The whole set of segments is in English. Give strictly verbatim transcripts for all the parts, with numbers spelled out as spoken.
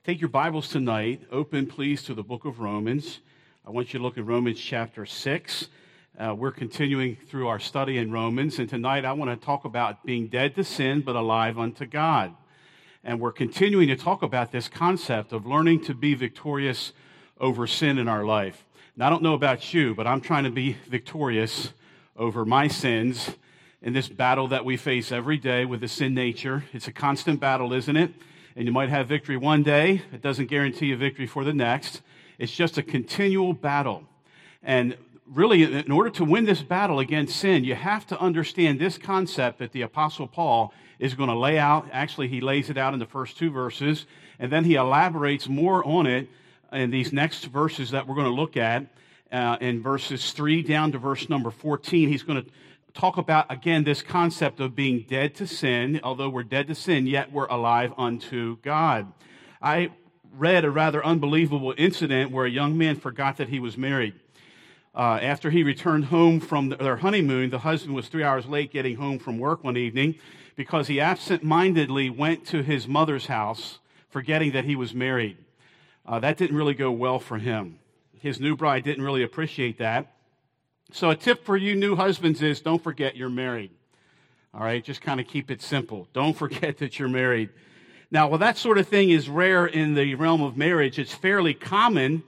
Take your Bibles tonight, open please to the book of Romans. I want you to look at Romans chapter six. Uh, we're continuing through our study in Romans, and tonight I want to talk about being dead to sin but alive unto God. And we're continuing to talk about this concept of learning to be victorious over sin in our life. Now, I don't know about you, but I'm trying to be victorious over my sins in this battle that we face every day with the sin nature. It's a constant battle, isn't it? And you might have victory one day. It doesn't guarantee you victory for the next. It's just a continual battle. And really, in order to win this battle against sin, you have to understand this concept that the Apostle Paul is going to lay out. Actually, he lays it out in the first two verses, and then he elaborates more on it in these next verses that we're going to look at. Uh, in verses three down to verse number fourteen, he's going to talk about, again, this concept of being dead to sin. Although we're dead to sin, yet we're alive unto God. I read a rather unbelievable incident where a young man forgot that he was married. Uh, after he returned home from their honeymoon, the husband was three hours late getting home from work one evening because he absent-mindedly went to his mother's house, forgetting that he was married. Uh, that didn't really go well for him. His new bride didn't really appreciate that. So a tip for you new husbands is don't forget you're married. All right, just kind of keep it simple. Don't forget that you're married. Now, while that sort of thing is rare in the realm of marriage, it's fairly common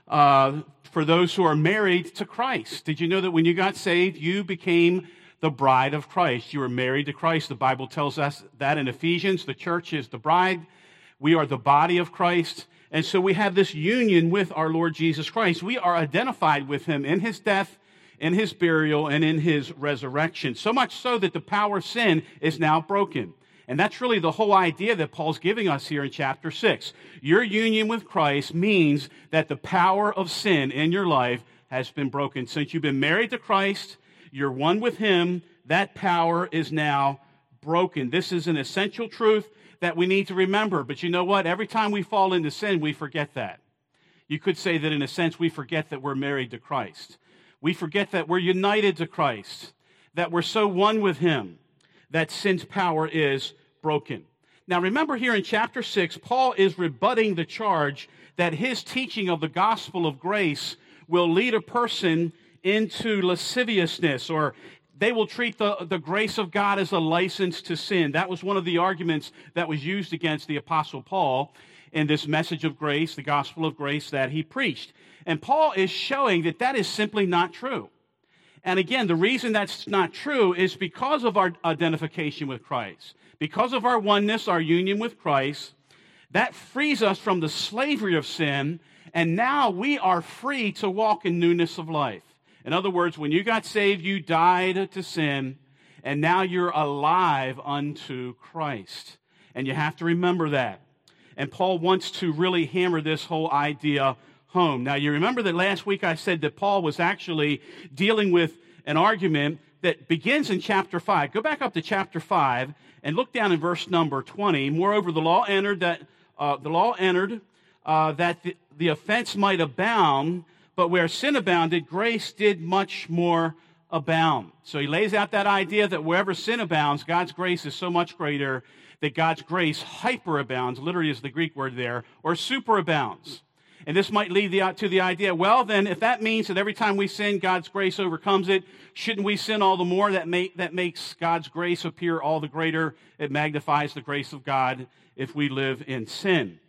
uh, for those who are married to Christ. Did you know that when you got saved, you became the bride of Christ? You were married to Christ. The Bible tells us that in Ephesians. The church is the bride. We are the body of Christ. And so we have this union with our Lord Jesus Christ. We are identified with him in his death, in his burial, and in his resurrection. So much so that the power of sin is now broken. And that's really the whole idea that Paul's giving us here in chapter six. Your union with Christ means that the power of sin in your life has been broken. Since you've been married to Christ, you're one with him, that power is now broken. This is an essential truth that we need to remember. But you know what? Every time we fall into sin, we forget that. You could say that in a sense, we forget that we're married to Christ. We forget that we're united to Christ, that we're so one with him, that sin's power is broken. Now remember here in chapter six, Paul is rebutting the charge that his teaching of the gospel of grace will lead a person into lasciviousness, or they will treat the, the grace of God as a license to sin. That was one of the arguments that was used against the Apostle Paul in this message of grace, the gospel of grace that he preached. And Paul is showing that that is simply not true. And again, the reason that's not true is because of our identification with Christ. Because of our oneness, our union with Christ, that frees us from the slavery of sin, and now we are free to walk in newness of life. In other words, when you got saved, you died to sin, and now you're alive unto Christ. And you have to remember that. And Paul wants to really hammer this whole idea home. Now, you remember that last week I said that Paul was actually dealing with an argument that begins in chapter five. Go back up to chapter five and look down in verse number twenty. Moreover, the law entered that uh, the law entered uh, that the, the offense might abound, but where sin abounded, grace did much more abound. So he lays out that idea that wherever sin abounds, God's grace is so much greater that God's grace hyperabounds, literally is the Greek word there, or superabounds. And this might lead the, to the idea, well, then, if that means that every time we sin, God's grace overcomes it, shouldn't we sin all the more? That, make, that makes God's grace appear all the greater. It magnifies the grace of God if we live in sin.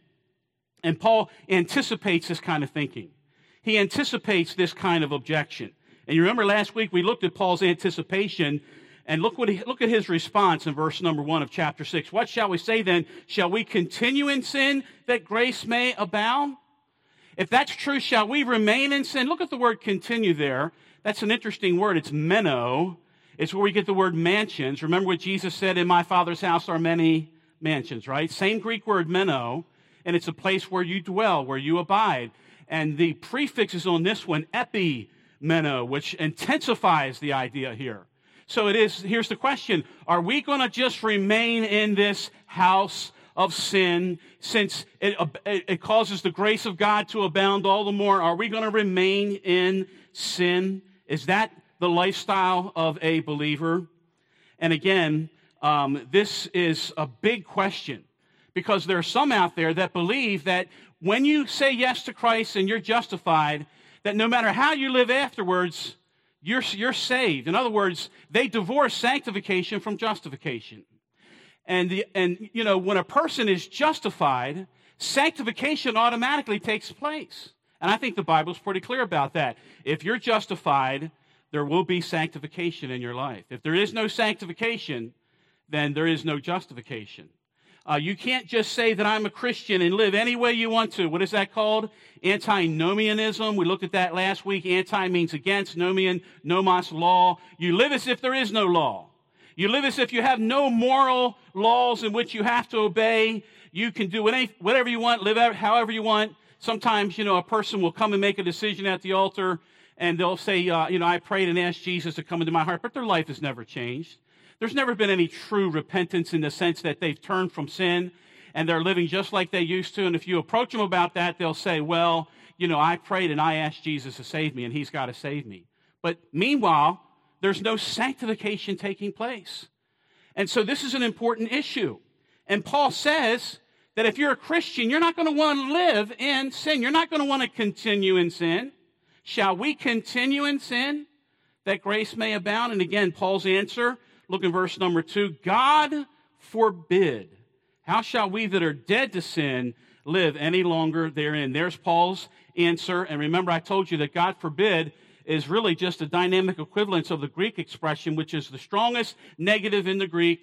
And Paul anticipates this kind of thinking. He anticipates this kind of objection. And you remember last week we looked at Paul's anticipation, and look what he, look at his response in verse number one of chapter six. What shall we say then? Shall we continue in sin that grace may abound? If that's true, shall we remain in sin? Look at the word continue there. That's an interesting word. It's meno. It's where we get the word mansions. Remember what Jesus said, in my Father's house are many mansions, right? Same Greek word, meno, and it's a place where you dwell, where you abide. And the prefix is on this one, epimeno, which intensifies the idea here. So it is, here's the question, are we going to just remain in this house of sin, since it, it causes the grace of God to abound all the more? Are we going to remain in sin? Is that the lifestyle of a believer? And again, um, this is a big question, because there are some out there that believe that when you say yes to Christ and you're justified, that no matter how you live afterwards, you're, you're saved. In other words, they divorce sanctification from justification. And, the, and, you know, when a person is justified, sanctification automatically takes place. And I think the Bible's pretty clear about that. If you're justified, there will be sanctification in your life. If there is no sanctification, then there is no justification. Uh, you can't just say that I'm a Christian and live any way you want to. What is that called? Antinomianism. We looked at that last week. Anti means against. Nomian, nomos, law. You live as if there is no law. You live as if you have no moral laws in which you have to obey. You can do any, whatever you want, live however you want. Sometimes, you know, a person will come and make a decision at the altar, and they'll say, uh, you know, I prayed and asked Jesus to come into my heart, but their life has never changed. There's never been any true repentance in the sense that they've turned from sin, and they're living just like they used to. And if you approach them about that, they'll say, well, you know, I prayed and I asked Jesus to save me, and he's got to save me. But meanwhile, there's no sanctification taking place. And so this is an important issue. And Paul says that if you're a Christian, you're not going to want to live in sin. You're not going to want to continue in sin. Shall we continue in sin that grace may abound? And again, Paul's answer, look in verse number two. God forbid. How shall we that are dead to sin live any longer therein? There's Paul's answer. And remember, I told you that God forbid is really just a dynamic equivalence of the Greek expression, which is the strongest negative in the Greek,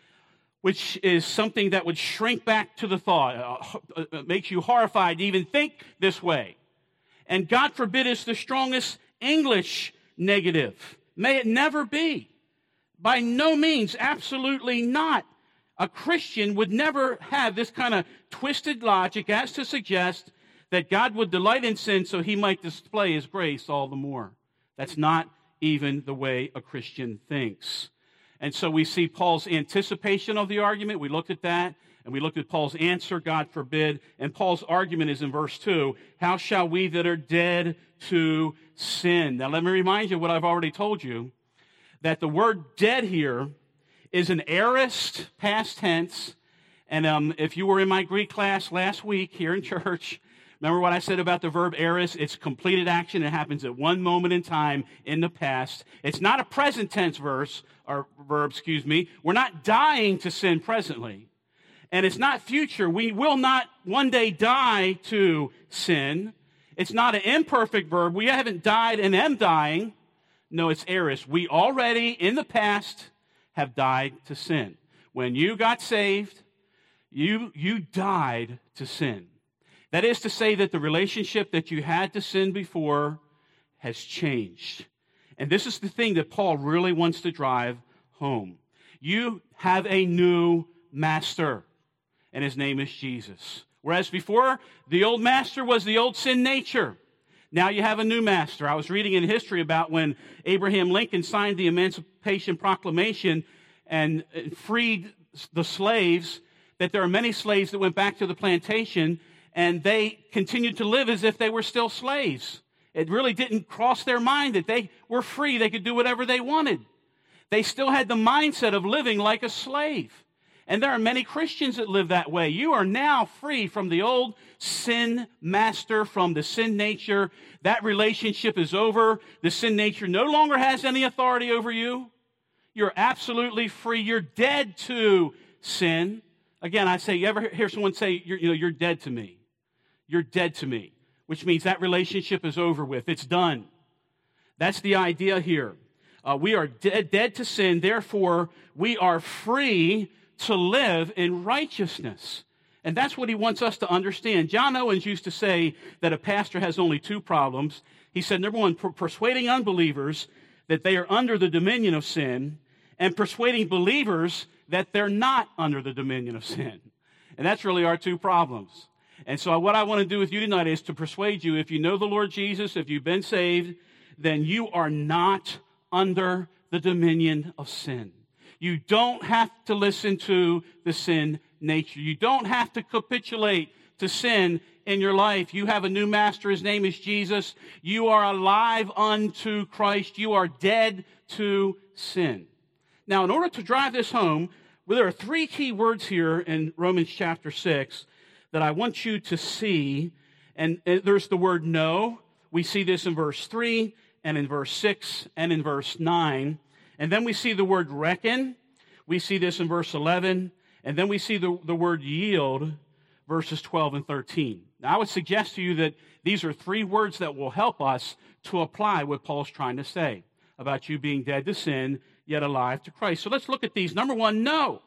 which is something that would shrink back to the thought. Uh, it makes you horrified to even think this way. And God forbid is the strongest English negative. May it never be. By no means, absolutely not. A Christian would never have this kind of twisted logic as to suggest that God would delight in sin so he might display his grace all the more. That's not even the way a Christian thinks. And so we see Paul's anticipation of the argument. We looked at that, and we looked at Paul's answer, God forbid. And Paul's argument is in verse two, how shall we that are dead to sin? Now let me remind you what I've already told you, that the word dead here is an aorist past tense. And um, if you were in my Greek class last week here in church, remember what I said about the verb aorist? It's completed action. It happens at one moment in time in the past. It's not a present tense verse, or verb, excuse me. We're not dying to sin presently. And it's not future. We will not one day die to sin. It's not an imperfect verb. We haven't died and am dying. No, it's aorist. We already, in the past, have died to sin. When you got saved, you, you died to sin. That is to say that the relationship that you had to sin before has changed. And this is the thing that Paul really wants to drive home. You have a new master, and his name is Jesus. Whereas before, the old master was the old sin nature. Now you have a new master. I was reading in history about when Abraham Lincoln signed the Emancipation Proclamation and freed the slaves, that there are many slaves that went back to the plantation and they continued to live as if they were still slaves. It really didn't cross their mind that they were free. They could do whatever they wanted. They still had the mindset of living like a slave. And there are many Christians that live that way. You are now free from the old sin master, from the sin nature. That relationship is over. The sin nature no longer has any authority over you. You're absolutely free. You're dead to sin. Again, I say, you ever hear someone say, you're, you know, you're dead to me. You're dead to me, which means that relationship is over with. It's done. That's the idea here. Uh, we are dead, dead to sin. Therefore, we are free to live in righteousness. And that's what he wants us to understand. John Owens used to say that a pastor has only two problems. He said, number one, per- persuading unbelievers that they are under the dominion of sin, and persuading believers that they're not under the dominion of sin. And that's really our two problems. And so what I want to do with you tonight is to persuade you, if you know the Lord Jesus, if you've been saved, then you are not under the dominion of sin. You don't have to listen to the sin nature. You don't have to capitulate to sin in your life. You have a new master. His name is Jesus. You are alive unto Christ. You are dead to sin. Now, in order to drive this home, well, there are three key words here in Romans chapter six that I want you to see. And there's the word know. We see this in verse three and in verse six and in verse nine. And then we see the word reckon. We see this in verse eleven. And then we see the, the word yield, verses twelve and thirteen. Now, I would suggest to you that these are three words that will help us to apply what Paul's trying to say about you being dead to sin, yet alive to Christ. So let's look at these. Number one, know.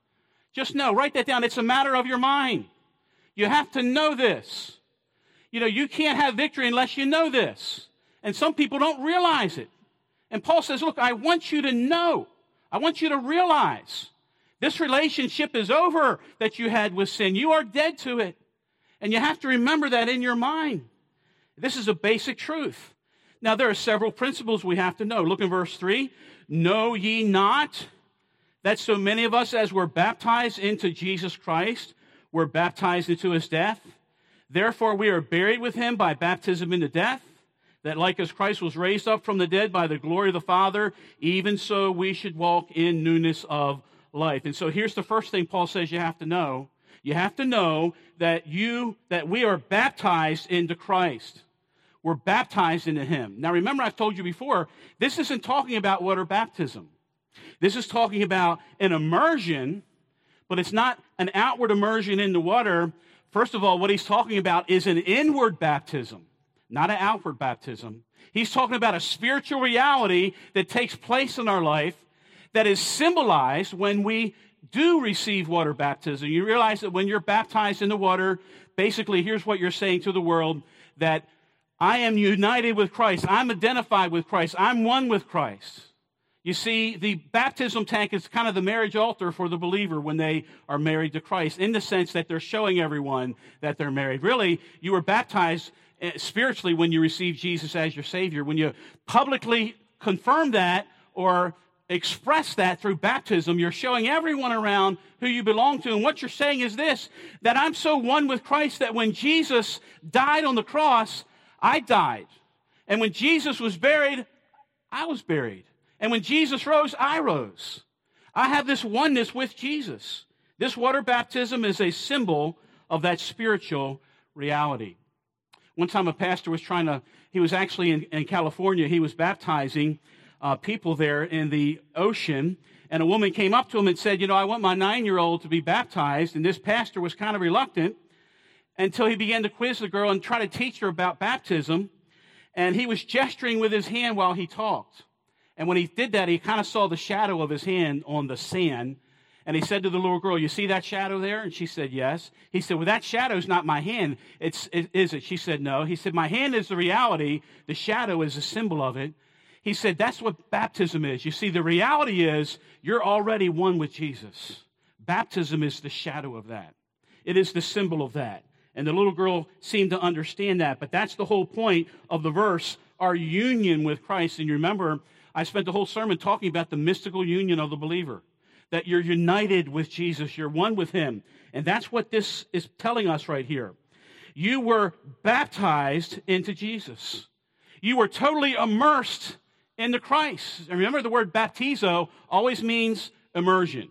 Just know. Write that down. It's a matter of your mind. You have to know this. You know, you can't have victory unless you know this. And some people don't realize it. And Paul says, look, I want you to know. I want you to realize this relationship is over that you had with sin. You are dead to it. And you have to remember that in your mind. This is a basic truth. Now, there are several principles we have to know. Look in verse three. Know ye not that so many of us, as were baptized into Jesus Christ, were baptized into his death? Therefore, we are buried with him by baptism into death, that like as Christ was raised up from the dead by the glory of the Father, even so we should walk in newness of life. And so here's the first thing Paul says you have to know. You have to know that you, that we are baptized into Christ. We're baptized into him. Now remember, I've told you before, this isn't talking about water baptism. This is talking about an immersion, but it's not an outward immersion into water. First of all, what he's talking about is an inward baptism, not an outward baptism. He's talking about a spiritual reality that takes place in our life that is symbolized when we do receive water baptism. You realize that when you're baptized in the water, basically here's what you're saying to the world, that I am united with Christ. I'm identified with Christ. I'm one with Christ. You see, the baptism tank is kind of the marriage altar for the believer when they are married to Christ, in the sense that they're showing everyone that they're married. Really, you were baptized spiritually when you received Jesus as your Savior. When you publicly confirm that or express that through baptism, you're showing everyone around who you belong to. And what you're saying is this, that I'm so one with Christ that when Jesus died on the cross, I died. And when Jesus was buried, I was buried. And when Jesus rose, I rose. I have this oneness with Jesus. This water baptism is a symbol of that spiritual reality. One time a pastor was trying to, he was actually in, in California, he was baptizing uh, people there in the ocean, and a woman came up to him and said, you know, I want my nine-year-old to be baptized, and this pastor was kind of reluctant until he began to quiz the girl and try to teach her about baptism, and he was gesturing with his hand while he talked. And when he did that, he kind of saw the shadow of his hand on the sand. And he said to the little girl, you see that shadow there? And she said, yes. He said, well, that shadow's not my hand. It's, it, is it? She said, no. He said, my hand is the reality. The shadow is a symbol of it. He said, that's what baptism is. You see, the reality is you're already one with Jesus. Baptism is the shadow of that. It is the symbol of that. And the little girl seemed to understand that. But that's the whole point of the verse, our union with Christ. And you remember, I spent the whole sermon talking about the mystical union of the believer, that you're united with Jesus, you're one with him. And that's what this is telling us right here. You were baptized into Jesus. You were totally immersed into Christ. And remember, the word baptizo always means immersion,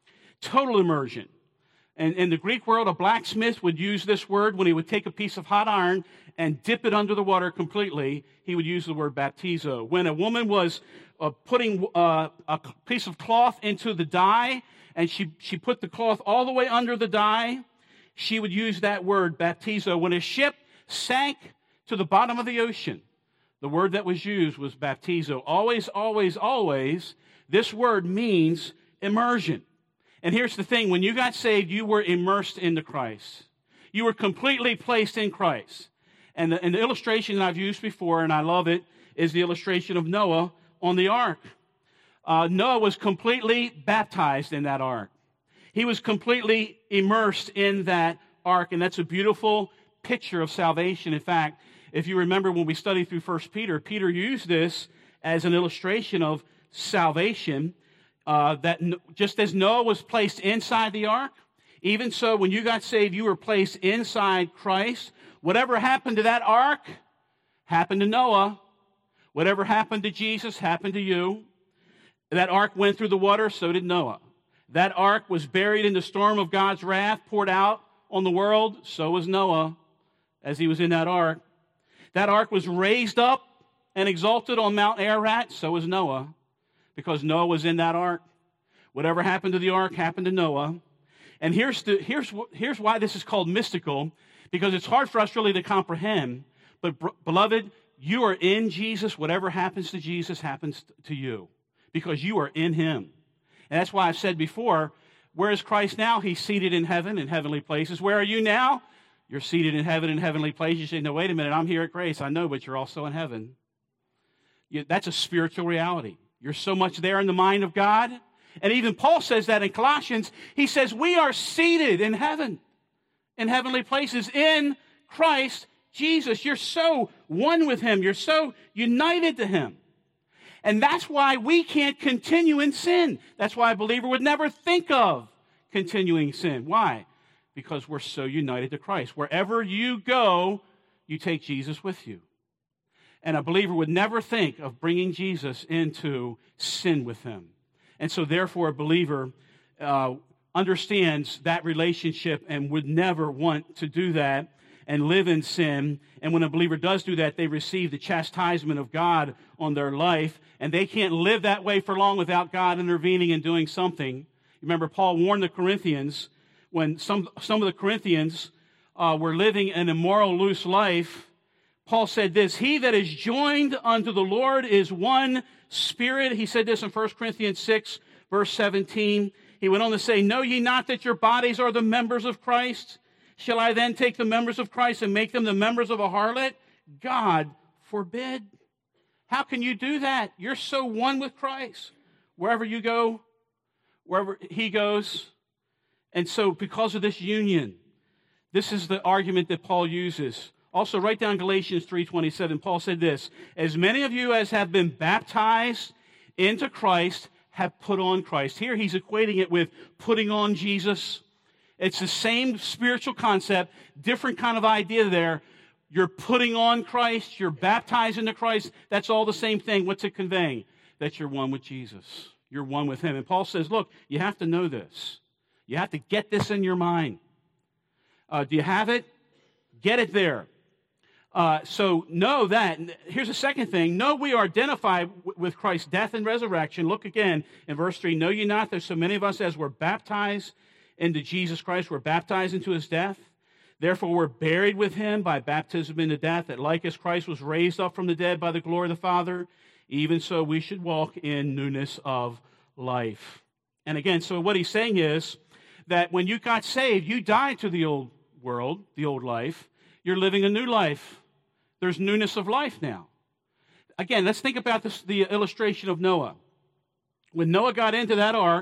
total immersion. And in the Greek world, a blacksmith would use this word when he would take a piece of hot iron and dip it under the water completely. He would use the word baptizo. When a woman was uh, putting uh, a piece of cloth into the dye, and she, she put the cloth all the way under the dye, she would use that word baptizo. When a ship sank to the bottom of the ocean, the word that was used was baptizo. Always, always, always, this word means immersion. And here's the thing, when you got saved, you were immersed into Christ. You were completely placed in Christ. And the, and the illustration that I've used before, and I love it, is the illustration of Noah on the ark. Uh, Noah was completely baptized in that ark. He was completely immersed in that ark, and that's a beautiful picture of salvation. In fact, if you remember when we studied through First Peter, Peter used this as an illustration of salvation. Uh, that just as Noah was placed inside the ark, even so when you got saved, you were placed inside Christ. Whatever happened to that ark happened to Noah. Whatever happened to Jesus happened to you. That ark went through the water, so did Noah. That ark was buried in the storm of God's wrath poured out on the world. So was Noah as he was in that ark. That ark was raised up and exalted on Mount Ararat. So was Noah, because Noah was in that ark. Whatever happened to the ark happened to Noah. And here's, the, here's, here's why this is called mystical, because it's hard for us really to comprehend. But, beloved, you are in Jesus. Whatever happens to Jesus happens to you, because you are in him. And that's why I've said before, where is Christ now? He's seated in heaven, in heavenly places. Where are you now? You're seated in heaven, in heavenly places. You say, no, wait a minute, I'm here at Grace. I know, but you're also in heaven. You, that's a spiritual reality. You're so much there in the mind of God. And even Paul says that in Colossians. He says, we are seated in heaven, in heavenly places, in Christ Jesus. You're so one with him. You're so united to him. And that's why we can't continue in sin. That's why a believer would never think of continuing sin. Why? Because we're so united to Christ. Wherever you go, you take Jesus with you. And a believer would never think of bringing Jesus into sin with him. And so therefore a believer uh, understands that relationship and would never want to do that and live in sin. And when a believer does do that, they receive the chastisement of God on their life. And they can't live that way for long without God intervening and doing something. Remember, Paul warned the Corinthians when some, some of the Corinthians uh, were living an immoral, loose life. Paul said this, he that is joined unto the Lord is one spirit. He said this in First Corinthians six, verse seventeen. He went on to say, know ye not that your bodies are the members of Christ? Shall I then take the members of Christ and make them the members of a harlot? God forbid. How can you do that? You're so one with Christ. Wherever you go, wherever he goes. And so because of this union, this is the argument that Paul uses. Also, write down Galatians three twenty-seven. Paul said this, as many of you as have been baptized into Christ have put on Christ. Here he's equating it with putting on Jesus. It's the same spiritual concept, different kind of idea there. You're putting on Christ, you're baptized into Christ. That's all the same thing. What's it conveying? That you're one with Jesus. You're one with him. And Paul says, look, you have to know this. You have to get this in your mind. Uh, do you have it? Get it there. Uh, so know that. Here's the second thing. Know we are identified w- with Christ's death and resurrection. Look again in verse three. Know ye not that so many of us as were baptized into Jesus Christ were baptized into his death? Therefore we're buried with him by baptism into death, that like as Christ was raised up from the dead by the glory of the Father, even so we should walk in newness of life. And again, so what he's saying is that when you got saved, you died to the old world, the old life. You're living a new life. There's newness of life now. Again, let's think about this, the illustration of Noah. When Noah got into that ark,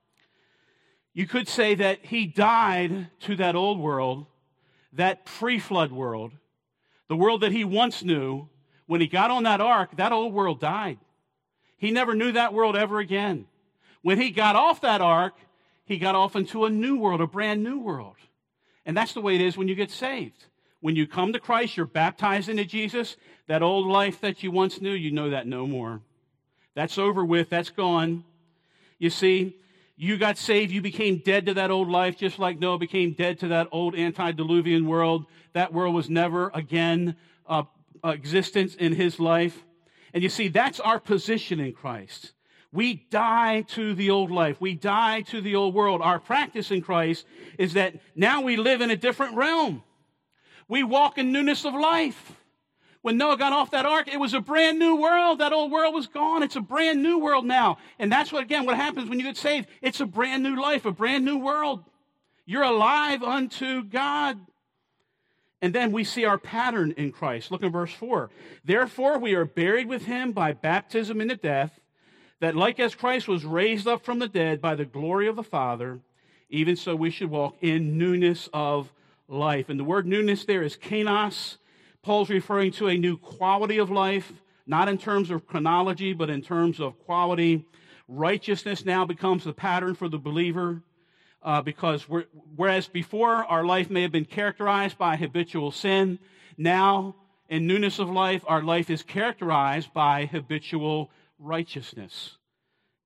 you could say that he died to that old world, that pre-flood world, the world that he once knew. When he got on that ark, that old world died. He never knew that world ever again. When he got off that ark, he got off into a new world, a brand new world. And that's the way it is when you get saved. When you come to Christ, you're baptized into Jesus. That old life that you once knew, you know that no more. That's over with. That's gone. You see, you got saved. You became dead to that old life, just like Noah became dead to that old antediluvian world. That world was never again uh, existence in his life. And you see, that's our position in Christ. We die to the old life. We die to the old world. Our practice in Christ is that now we live in a different realm. We walk in newness of life. When Noah got off that ark, it was a brand new world. That old world was gone. It's a brand new world now. And that's what, again, what happens when you get saved. It's a brand new life, a brand new world. You're alive unto God. And then we see our pattern in Christ. Look at verse four. Therefore, we are buried with him by baptism into death, that like as Christ was raised up from the dead by the glory of the Father, even so we should walk in newness of life. And the word newness there is kainos. Paul's referring to a new quality of life, not in terms of chronology, but in terms of quality. Righteousness now becomes the pattern for the believer, uh, because we're, whereas before our life may have been characterized by habitual sin, now in newness of life, our life is characterized by habitual righteousness.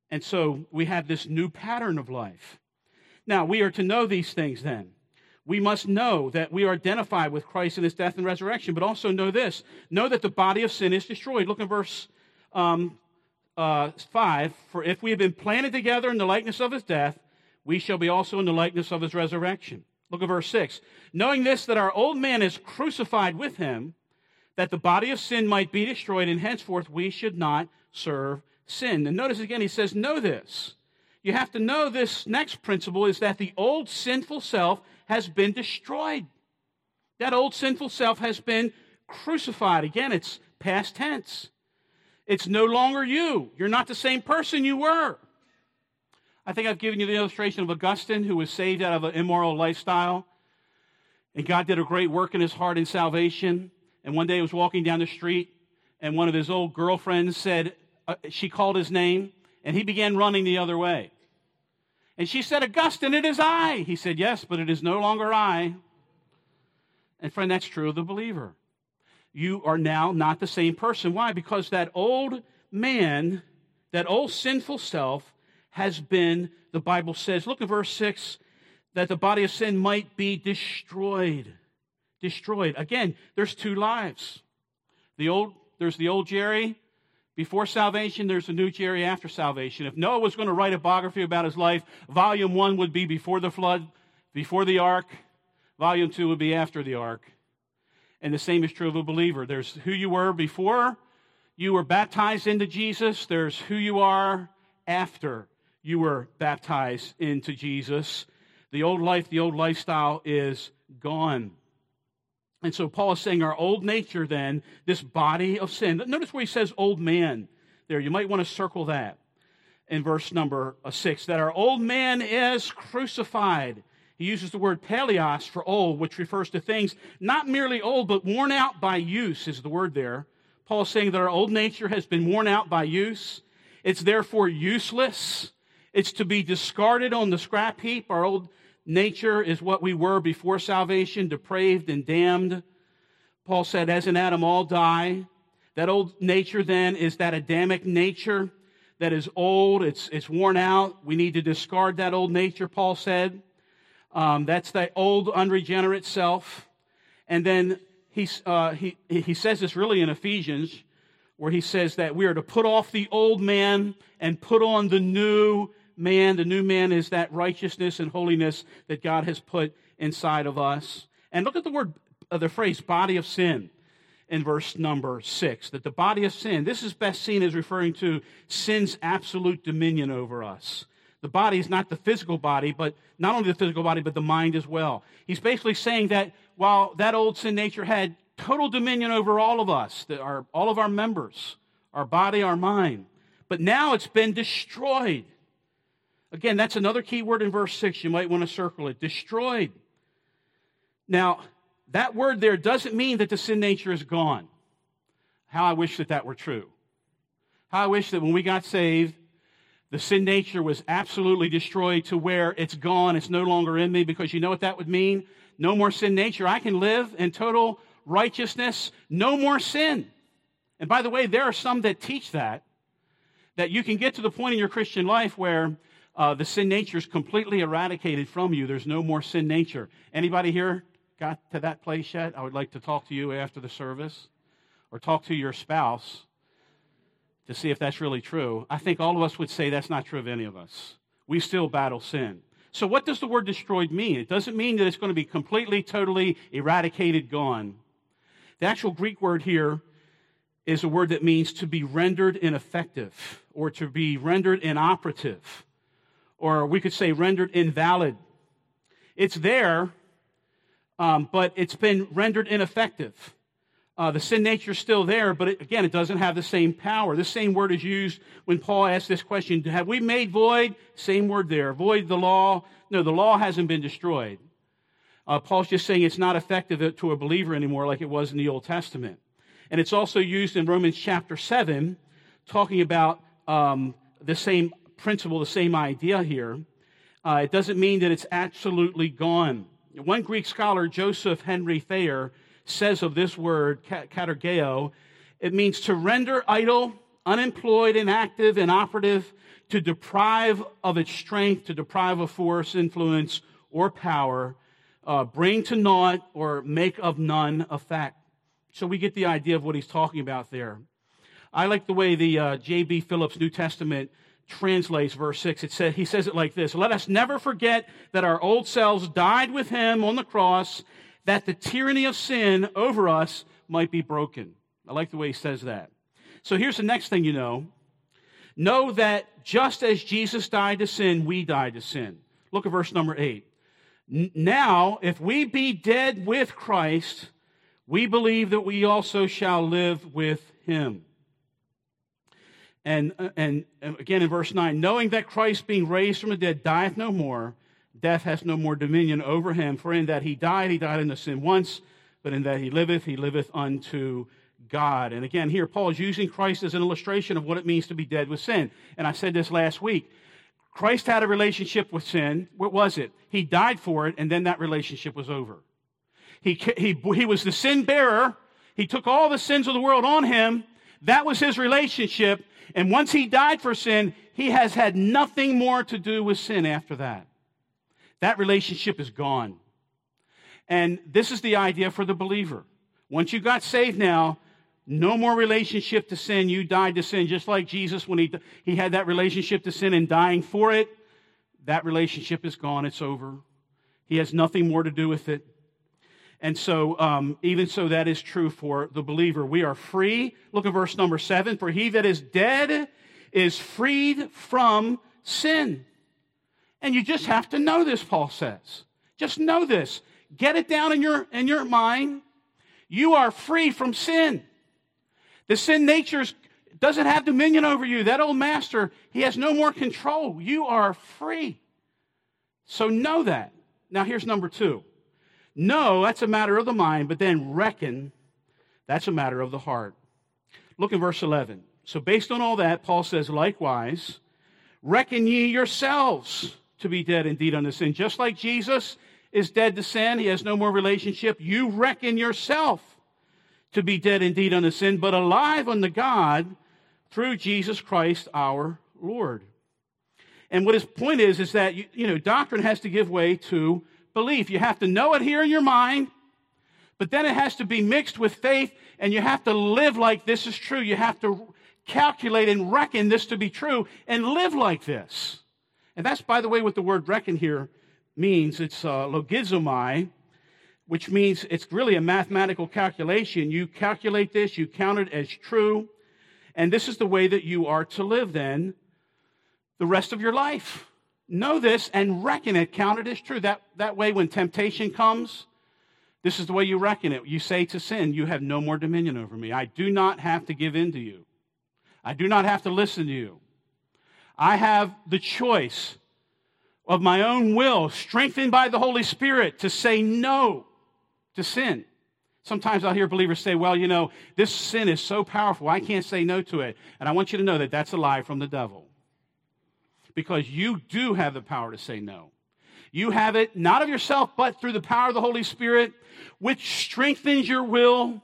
And so we have this new pattern of life. Now, we are to know these things then. We must know that we are identified with Christ in his death and resurrection, but also know this. Know that the body of sin is destroyed. Look at verse um, uh, five. For if we have been planted together in the likeness of his death, we shall be also in the likeness of his resurrection. Look at verse six. Knowing this, that our old man is crucified with him, that the body of sin might be destroyed, and henceforth we should not serve sin. And notice again, he says, know this. You have to know this next principle is that the old sinful self has been destroyed. That old sinful self has been crucified. Again, it's past tense. It's no longer you. You're not the same person you were. I think I've given you the illustration of Augustine, who was saved out of an immoral lifestyle. And God did a great work in his heart in salvation. And one day he was walking down the street, and one of his old girlfriends said, uh, she called his name, and he began running the other way. And she said, Augustine, it is I. He said, yes, but it is no longer I. And friend, that's true of the believer. You are now not the same person. Why? Because that old man, that old sinful self has been, the Bible says, look at verse six, that the body of sin might be destroyed. Destroyed. Again, there's two lives. The old, there's the old Jerry before salvation, there's the new Jerry after salvation. If Noah was going to write a biography about his life, volume one would be before the flood, before the ark. Volume two would be after the ark. And the same is true of a believer. There's who you were before you were baptized into Jesus. There's who you are after you were baptized into Jesus. The old life, the old lifestyle is gone. And so Paul is saying our old nature then, this body of sin. Notice where he says old man there. You might want to circle that in verse number six, that our old man is crucified. He uses the word paleos for old, which refers to things not merely old, but worn out by use is the word there. Paul is saying that our old nature has been worn out by use. It's therefore useless. It's to be discarded on the scrap heap. Our old nature is what we were before salvation, depraved and damned. Paul said, as in Adam all die. That old nature then is that Adamic nature that is old. It's, it's worn out. We need to discard that old nature, Paul said. Um, that's the old unregenerate self. And then he, uh, he, he says this really in Ephesians, where he says that we are to put off the old man and put on the new man. The new man is that righteousness and holiness that God has put inside of us. And look at the word, uh, the phrase body of sin in verse number six, that the body of sin, this is best seen as referring to sin's absolute dominion over us. The body is not the physical body, but not only the physical body, but the mind as well. He's basically saying that while that old sin nature had total dominion over all of us, that our, all of our members, our body, our mind, but now it's been destroyed. Again, that's another key word in verse six. You might want to circle it. Destroyed. Now, that word there doesn't mean that the sin nature is gone. How I wish that that were true. How I wish that when we got saved, the sin nature was absolutely destroyed to where it's gone. It's no longer in me, because you know what that would mean? No more sin nature. I can live in total righteousness. No more sin. And by the way, there are some that teach that, that you can get to the point in your Christian life where Uh, the sin nature is completely eradicated from you. There's no more sin nature. Anybody here got to that place yet? I would like to talk to you after the service, or talk to your spouse to see if that's really true. I think all of us would say that's not true of any of us. We still battle sin. So what does the word destroyed mean? It doesn't mean that it's going to be completely, totally eradicated, gone. The actual Greek word here is a word that means to be rendered ineffective, or to be rendered inoperative, or we could say rendered invalid. It's there, um, but it's been rendered ineffective. Uh, the sin nature is still there, but it, again, it doesn't have the same power. This same word is used when Paul asks this question, have we made void? Same word there, void the law. No, the law hasn't been destroyed. Uh, Paul's just saying it's not effective to a believer anymore like it was in the Old Testament. And it's also used in Romans chapter seven, talking about um, the same principle, the same idea here. Uh, it doesn't mean that it's absolutely gone. One Greek scholar, Joseph Henry Thayer, says of this word, katergeo, it means to render idle, unemployed, inactive, inoperative, to deprive of its strength, to deprive of force, influence, or power, uh, bring to naught, or make of none effect. So we get the idea of what he's talking about there. I like the way the uh, J B Phillips New Testament translates verse six. It says, he says it like this: "Let us never forget that our old selves died with him on the cross, that the tyranny of sin over us might be broken." I like the way he says that. So here's the next thing you know. Know that just as Jesus died to sin, we died to sin. Look at verse number eight. "Now, if we be dead with Christ, we believe that we also shall live with him." And, and, and again in verse nine, "Knowing that Christ being raised from the dead dieth no more, death has no more dominion over him. For in that he died, he died unto sin once, but in that he liveth, he liveth unto God." And again, here Paul is using Christ as an illustration of what it means to be dead with sin. And I said this last week. Christ had a relationship with sin. What was it? He died for it, and then that relationship was over. He, he, he was the sin bearer. He took all the sins of the world on him. That was his relationship. And once he died for sin, he has had nothing more to do with sin after that. That relationship is gone. And this is the idea for the believer. Once you got saved now, no more relationship to sin. You died to sin, just like Jesus when he, he had that relationship to sin and dying for it. That relationship is gone. It's over. He has nothing more to do with it. And so, um, even so, that is true for the believer. We are free. Look at verse number seven. "For he that is dead is freed from sin." And you just have to know this, Paul says. Just know this. Get it down in your, in your mind. You are free from sin. The sin nature doesn't have dominion over you. That old master, he has no more control. You are free. So know that. Now here's number two. Know, that's a matter of the mind, but then reckon, that's a matter of the heart. Look at verse eleven. "So based on all that, Paul says, likewise, reckon ye yourselves to be dead indeed unto sin." Just like Jesus is dead to sin, he has no more relationship, you reckon yourself to be dead indeed unto sin, but alive unto God through Jesus Christ our Lord. And what his point is, is that, you, you know, doctrine has to give way to belief. You have to know it here in your mind, but then it has to be mixed with faith, and you have to live like this is true. You have to calculate and reckon this to be true and live like this. And that's, by the way, what the word reckon here means. It's uh, logizomai, which means it's really a mathematical calculation. You calculate this, you count it as true, and this is the way that you are to live then the rest of your life. Know this and reckon it, count it as true. That, that way when temptation comes, this is the way you reckon it. You say to sin, you have no more dominion over me. I do not have to give in to you. I do not have to listen to you. I have the choice of my own will, strengthened by the Holy Spirit, to say no to sin. Sometimes I'll hear believers say, well, you know, this sin is so powerful, I can't say no to it. And I want you to know that that's a lie from the devil. Because you do have the power to say no. You have it not of yourself, but through the power of the Holy Spirit, which strengthens your will.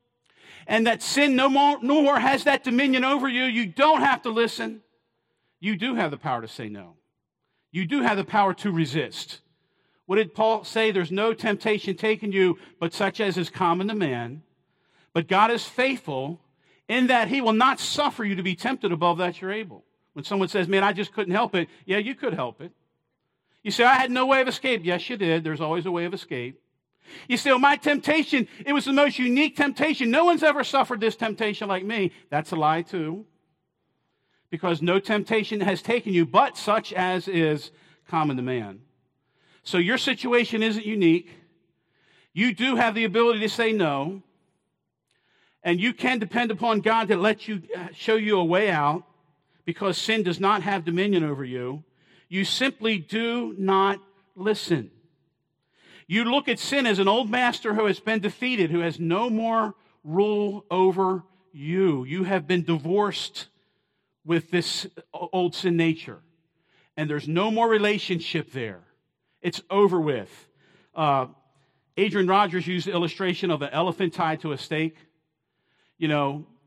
And that sin no more, no more has that dominion over you. You don't have to listen. You do have the power to say no. You do have the power to resist. What did Paul say? There's no temptation taken you, but such as is common to man. But God is faithful in that he will not suffer you to be tempted above that you're able. When someone says, man, I just couldn't help it. Yeah, you could help it. You say, I had no way of escape. Yes, you did. There's always a way of escape. You say, well, my temptation, it was the most unique temptation. No one's ever suffered this temptation like me. That's a lie too. Because no temptation has taken you, but such as is common to man. So your situation isn't unique. You do have the ability to say no. And you can depend upon God to let you, show you a way out, because sin does not have dominion over you. You simply do not listen. You look at sin as an old master who has been defeated, who has no more rule over you. You have been divorced with this old sin nature, and there's no more relationship there. It's over with. Uh, Adrian Rogers used the illustration of an elephant tied to a stake. You know,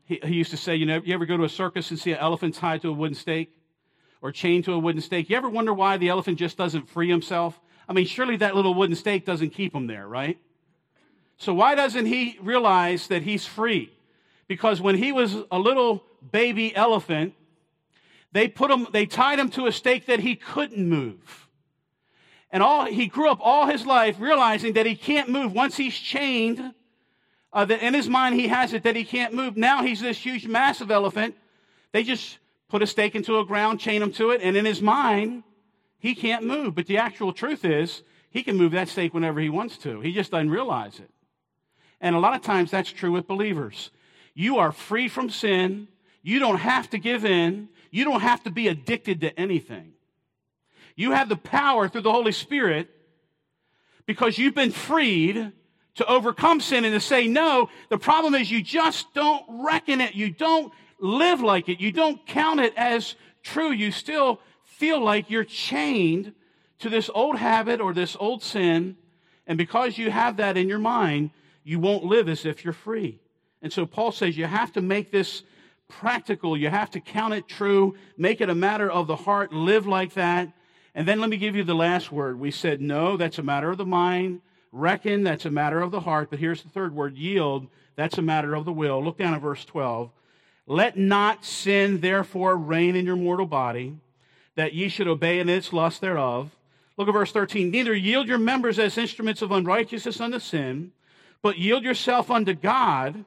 he, he used to say, you know, you ever go to a circus and see an elephant tied to a wooden stake or chained to a wooden stake? You ever wonder why the elephant just doesn't free himself? I mean, surely that little wooden stake doesn't keep him there, right? So why doesn't he realize that he's free? Because when he was a little baby elephant, they put him, they tied him to a stake that he couldn't move. And all he grew up all his life realizing that he can't move. Once he's chained, uh, that in his mind he has it that he can't move. Now he's this huge, massive elephant. They just put a stake into a ground, chain him to it, and in his mind, he can't move. But the actual truth is, he can move that stake whenever he wants to. He just doesn't realize it. And a lot of times that's true with believers. You are free from sin. You don't have to give in. You don't have to be addicted to anything. You have the power through the Holy Spirit because you've been freed to overcome sin and to say no. The problem is you just don't reckon it. You don't live like it. You don't count it as true. You still feel like you're chained to this old habit or this old sin. And because you have that in your mind, you won't live as if you're free. And so Paul says you have to make this practical. You have to count it true. Make it a matter of the heart. Live like that. And then let me give you the last word. We said, no, that's a matter of the mind. Reckon, that's a matter of the heart. But here's the third word, yield. That's a matter of the will. Look down at verse twelve. Let not sin therefore reign in your mortal body, that ye should obey in its lust thereof. Look at verse thirteen. Neither yield your members as instruments of unrighteousness unto sin, but yield yourself unto God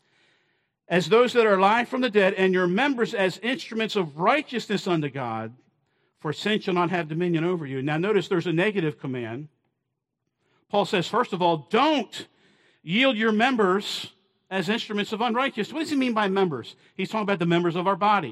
as those that are alive from the dead, and your members as instruments of righteousness unto God. For sin shall not have dominion over you. Now notice there's a negative command. Paul says, first of all, don't yield your members as instruments of unrighteousness. What does he mean by members? He's talking about the members of our body.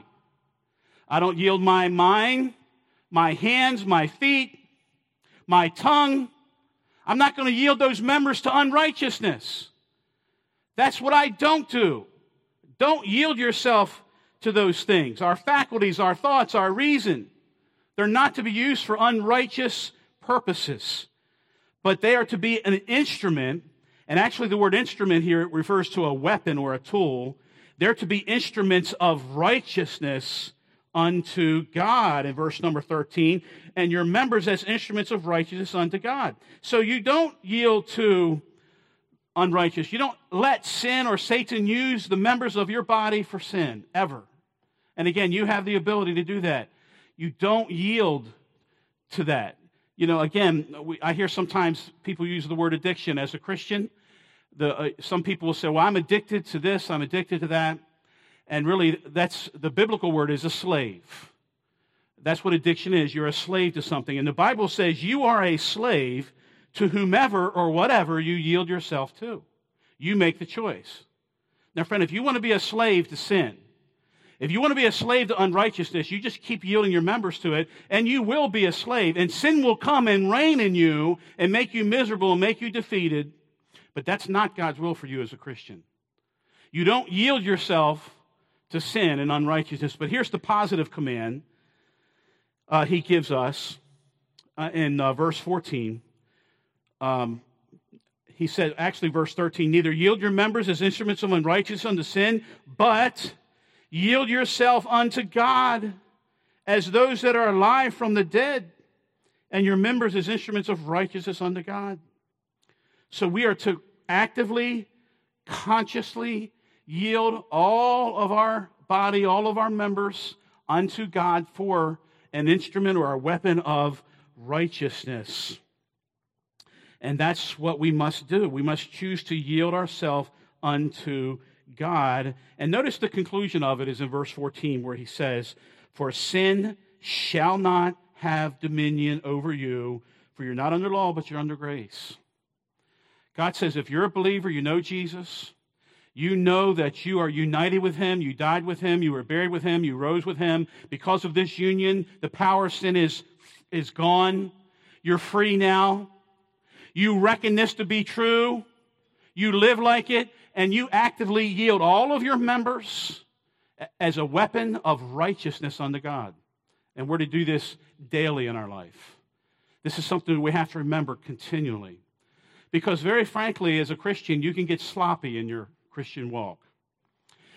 I don't yield my mind, my hands, my feet, my tongue. I'm not going to yield those members to unrighteousness. That's what I don't do. Don't yield yourself to those things. Our faculties, our thoughts, our reason. They're not to be used for unrighteous purposes, but they are to be an instrument. And actually the word instrument here refers to a weapon or a tool. They're to be instruments of righteousness unto God in verse number thirteen, and your members as instruments of righteousness unto God. So you don't yield to unrighteous. You don't let sin or Satan use the members of your body for sin, ever. And again, you have the ability to do that. You don't yield to that. You know, again, we, I hear sometimes people use the word addiction as a Christian. The, uh, some people will say, well, I'm addicted to this, I'm addicted to that. And really, that's the biblical word is a slave. That's what addiction is. You're a slave to something. And the Bible says you are a slave to whomever or whatever you yield yourself to. You make the choice. Now, friend, if you want to be a slave to sin, if you want to be a slave to unrighteousness, you just keep yielding your members to it, and you will be a slave. And sin will come and reign in you and make you miserable and make you defeated. But that's not God's will for you as a Christian. You don't yield yourself to sin and unrighteousness. But here's the positive command uh, he gives us uh, in uh, verse fourteen. Um, he said, actually, verse thirteen, neither yield your members as instruments of unrighteousness unto sin, but yield yourself unto God as those that are alive from the dead, and your members as instruments of righteousness unto God. So we are to actively, consciously yield all of our body, all of our members unto God for an instrument or a weapon of righteousness. And that's what we must do. We must choose to yield ourselves unto God. And notice the conclusion of it is in verse fourteen where he says, for sin shall not have dominion over you, for you're not under law, but you're under grace. God says if you're a believer, you know Jesus, you know that you are united with him, you died with him, you were buried with him, you rose with him. Because of this union, the power of sin is, is gone. You're free now. You reckon this to be true. You live like it, and you actively yield all of your members as a weapon of righteousness unto God. And we're to do this daily in our life. This is something we have to remember continually. Because very frankly, as a Christian, you can get sloppy in your Christian walk.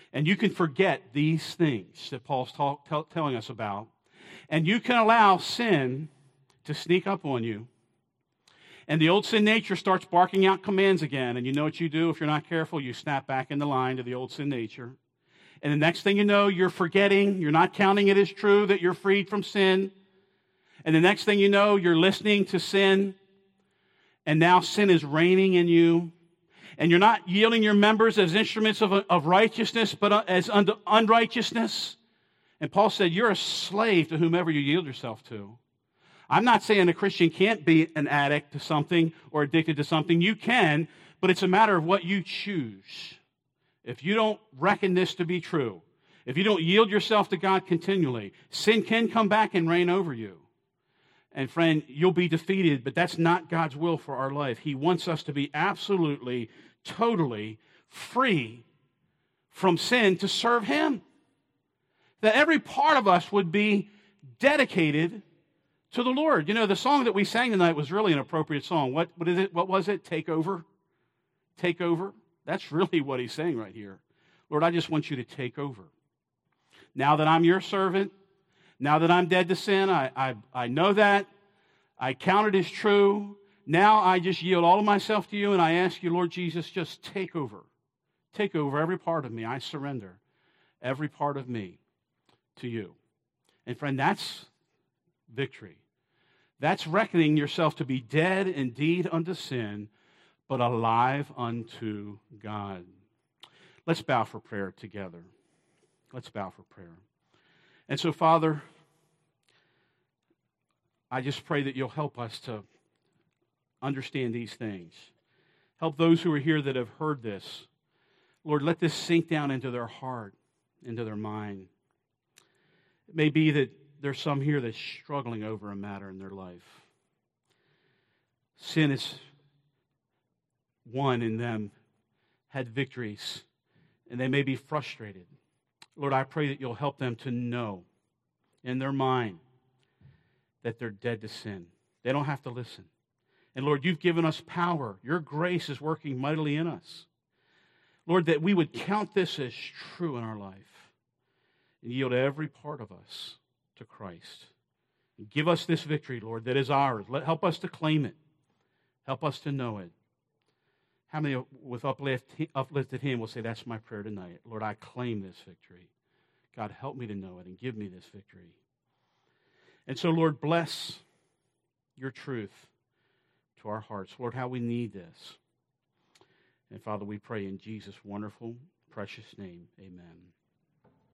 And you can forget these things that Paul's talk, tell, telling us about. And you can allow sin to sneak up on you. And the old sin nature starts barking out commands again. And you know what you do if you're not careful? You snap back in the line to the old sin nature. And the next thing you know, you're forgetting, you're not counting it as true that you're freed from sin. And the next thing you know, you're listening to sin. And now sin is reigning in you. And you're not yielding your members as instruments of, of righteousness, but as un- unrighteousness. And Paul said, you're a slave to whomever you yield yourself to. I'm not saying a Christian can't be an addict to something or addicted to something. You can, but it's a matter of what you choose. If you don't reckon this to be true, if you don't yield yourself to God continually, sin can come back and reign over you. And friend, you'll be defeated, but that's not God's will for our life. He wants us to be absolutely, totally free from sin to serve Him. That every part of us would be dedicated to the Lord. You know, the song that we sang tonight was really an appropriate song. What, what is it? What was it? Take over? Take over? That's really what he's saying right here. Lord, I just want you to take over. Now that I'm your servant, now that I'm dead to sin, I, I, I know that. I count it as true. Now I just yield all of myself to you, and I ask you, Lord Jesus, just take over. Take over every part of me. I surrender every part of me to you. And friend, that's victory. That's reckoning yourself to be dead indeed unto sin, but alive unto God. Let's bow for prayer together. Let's bow for prayer. And so, Father, I just pray that you'll help us to understand these things. Help those who are here that have heard this. Lord, let this sink down into their heart, into their mind. It may be that there's some here that's struggling over a matter in their life. Sin is one in them, had victories, and they may be frustrated. Lord, I pray that you'll help them to know in their mind that they're dead to sin. They don't have to listen. And Lord, you've given us power. Your grace is working mightily in us. Lord, that we would count this as true in our life and yield every part of us to Christ. And give us this victory, Lord, that is ours. Let, help us to claim it. Help us to know it. How many with uplift, uplifted hand will say, that's my prayer tonight. Lord, I claim this victory. God, help me to know it and give me this victory. And so, Lord, bless your truth to our hearts. Lord, how we need this. And Father, we pray in Jesus' wonderful, precious name. Amen.